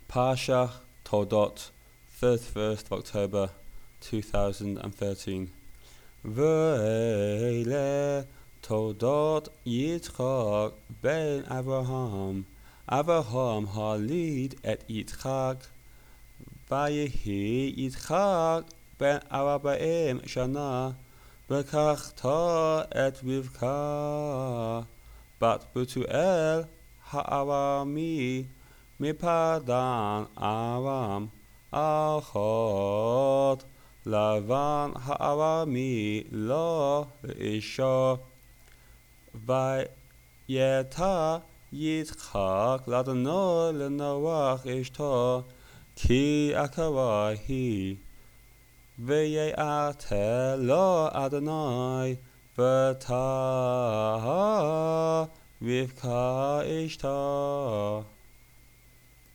Parsha Toldot, 31st of October 2013. Ve'ele Toldot Yitzchak ben Avraham. Avraham halid et Yitzchak. Vayehi Yitzchak ben Arbaim Shana. Bekachta et Rivka bat Betuel ha'arami mipadan Aram Achot Lavan ha'arami lo isha Vayeta Yitzchak ladano leNoach ishto ki akarahi Ve'yate lo Adonai v'ta Rivka ishta.